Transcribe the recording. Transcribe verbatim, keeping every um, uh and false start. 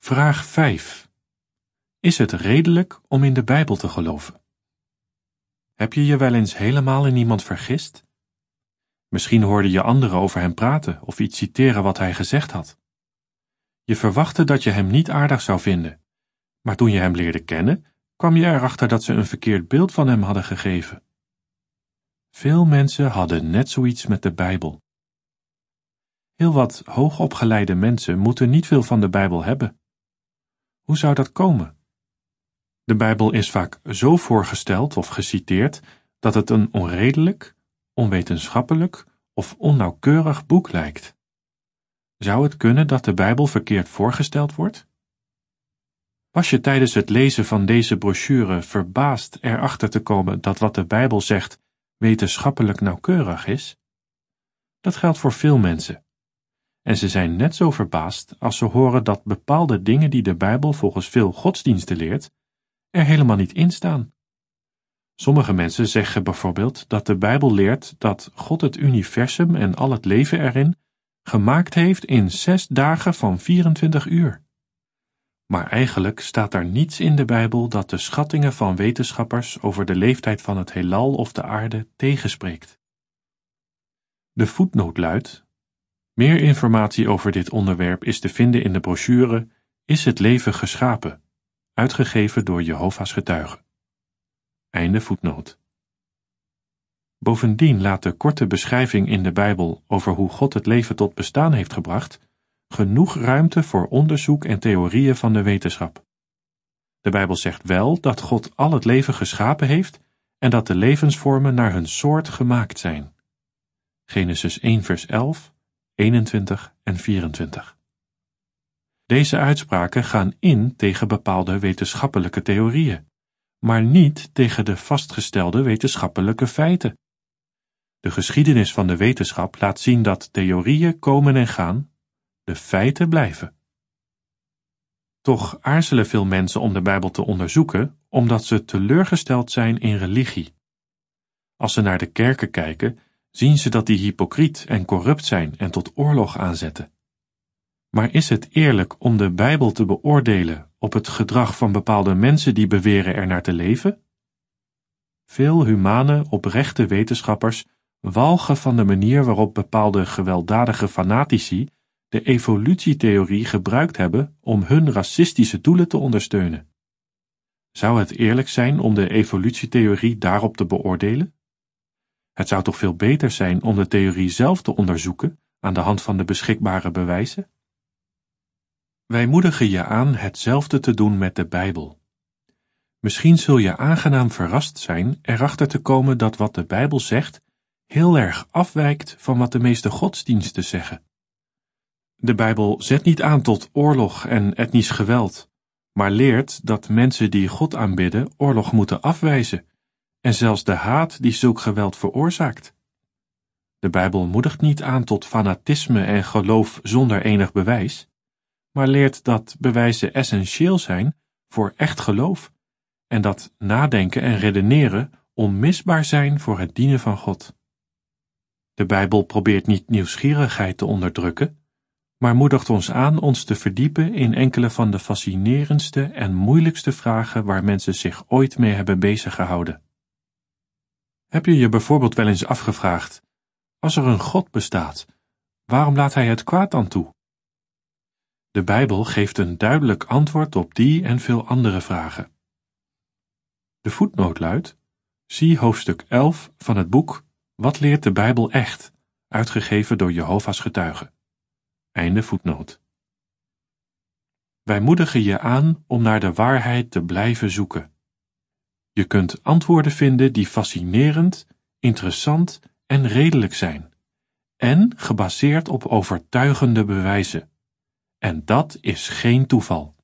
Vraag vijf. Is het redelijk om in de Bijbel te geloven? Heb je je wel eens helemaal in iemand vergist? Misschien hoorde je anderen over hem praten of iets citeren wat hij gezegd had. Je verwachtte dat je hem niet aardig zou vinden, maar toen je hem leerde kennen, kwam je erachter dat ze een verkeerd beeld van hem hadden gegeven. Veel mensen hadden net zoiets met de Bijbel. Heel wat hoogopgeleide mensen moeten niet veel van de Bijbel hebben. Hoe zou dat komen? De Bijbel is vaak zo voorgesteld of geciteerd dat het een onredelijk, onwetenschappelijk of onnauwkeurig boek lijkt. Zou het kunnen dat de Bijbel verkeerd voorgesteld wordt? Was je tijdens het lezen van deze brochure verbaasd erachter te komen dat wat de Bijbel zegt wetenschappelijk nauwkeurig is? Dat geldt voor veel mensen. En ze zijn net zo verbaasd als ze horen dat bepaalde dingen die de Bijbel volgens veel godsdiensten leert, er helemaal niet in staan. Sommige mensen zeggen bijvoorbeeld dat de Bijbel leert dat God het universum en al het leven erin gemaakt heeft in zes dagen van vierentwintig uur. Maar eigenlijk staat daar niets in de Bijbel dat de schattingen van wetenschappers over de leeftijd van het heelal of de aarde tegenspreekt. De voetnoot luidt: meer informatie over dit onderwerp is te vinden in de brochure Is het leven geschapen? Uitgegeven door Jehovah's getuigen. Einde voetnoot. Bovendien laat de korte beschrijving in de Bijbel over hoe God het leven tot bestaan heeft gebracht genoeg ruimte voor onderzoek en theorieën van de wetenschap. De Bijbel zegt wel dat God al het leven geschapen heeft en dat de levensvormen naar hun soort gemaakt zijn. Genesis één vers elf, eenentwintig en vierentwintig. Deze uitspraken gaan in tegen bepaalde wetenschappelijke theorieën, maar niet tegen de vastgestelde wetenschappelijke feiten. De geschiedenis van de wetenschap laat zien dat theorieën komen en gaan, de feiten blijven. Toch aarzelen veel mensen om de Bijbel te onderzoeken, omdat ze teleurgesteld zijn in religie. Als ze naar de kerken kijken, zien ze dat die hypocriet en corrupt zijn en tot oorlog aanzetten. Maar is het eerlijk om de Bijbel te beoordelen op het gedrag van bepaalde mensen die beweren ernaar te leven? Veel humane, oprechte wetenschappers walgen van de manier waarop bepaalde gewelddadige fanatici de evolutietheorie gebruikt hebben om hun racistische doelen te ondersteunen. Zou het eerlijk zijn om de evolutietheorie daarop te beoordelen? Het zou toch veel beter zijn om de theorie zelf te onderzoeken aan de hand van de beschikbare bewijzen? Wij moedigen je aan hetzelfde te doen met de Bijbel. Misschien zul je aangenaam verrast zijn erachter te komen dat wat de Bijbel zegt heel erg afwijkt van wat de meeste godsdiensten zeggen. De Bijbel zet niet aan tot oorlog en etnisch geweld, maar leert dat mensen die God aanbidden oorlog moeten afwijzen en zelfs de haat die zulk geweld veroorzaakt. De Bijbel moedigt niet aan tot fanatisme en geloof zonder enig bewijs, maar leert dat bewijzen essentieel zijn voor echt geloof en dat nadenken en redeneren onmisbaar zijn voor het dienen van God. De Bijbel probeert niet nieuwsgierigheid te onderdrukken, maar moedigt ons aan ons te verdiepen in enkele van de fascinerendste en moeilijkste vragen waar mensen zich ooit mee hebben beziggehouden. Heb je je bijvoorbeeld wel eens afgevraagd: als er een God bestaat, waarom laat hij het kwaad dan toe? De Bijbel geeft een duidelijk antwoord op die en veel andere vragen. De voetnoot luidt: zie hoofdstuk elf van het boek Wat leert de Bijbel echt? Uitgegeven door Jehovah's getuigen. Einde voetnoot. Wij moedigen je aan om naar de waarheid te blijven zoeken. Je kunt antwoorden vinden die fascinerend, interessant en redelijk zijn, en gebaseerd op overtuigende bewijzen. En dat is geen toeval.